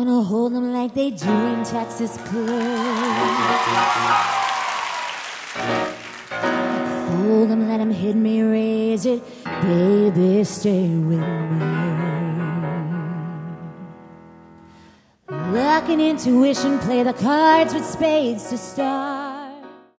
Gonna hold them like they do in Texas Play. Fold them, let them hit me, raise it. Baby, stay with me. Luck and intuition, play the cards with spades to start.